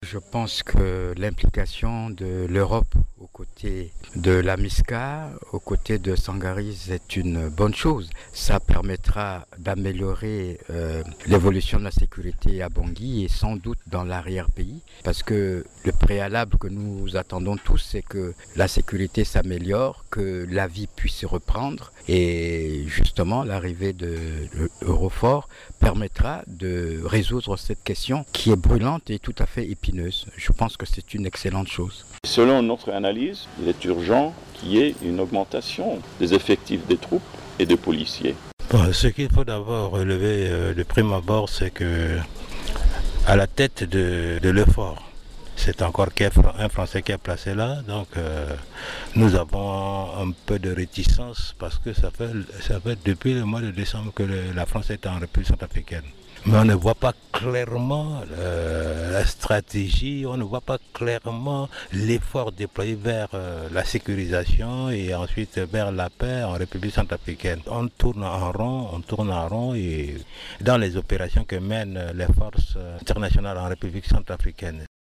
Je pense que l'implication de l'Europe aux côtés de la MISCA, aux côtés de Sangaris, est une bonne chose. Ça permettra d'améliorer l'évolution de la sécurité à Bangui et sans doute dans l'arrière-pays, parce que le préalable que nous attendons tous, c'est que la sécurité s'améliore, que la vie puisse reprendre, et justement l'arrivée de l'Eurofor permettra de résoudre cette question qui est brûlante et tout à fait épineuse. Je pense que c'est une excellente chose. Selon notre analyse, il est urgent qu'il y ait une augmentation des effectifs des troupes et des policiers. Bon, ce qu'il faut d'abord relever de prime abord, c'est que à la tête de l'EUFOR, c'est encore un Français qui est placé là, donc nous avons un peu de réticence parce que ça fait depuis le mois de décembre que la France est en République centrafricaine. Mais on ne voit pas clairement la stratégie, on ne voit pas clairement l'effort déployé vers la sécurisation et ensuite vers la paix en République centrafricaine. On tourne en rond et dans les opérations que mènent les forces internationales en République centrafricaine.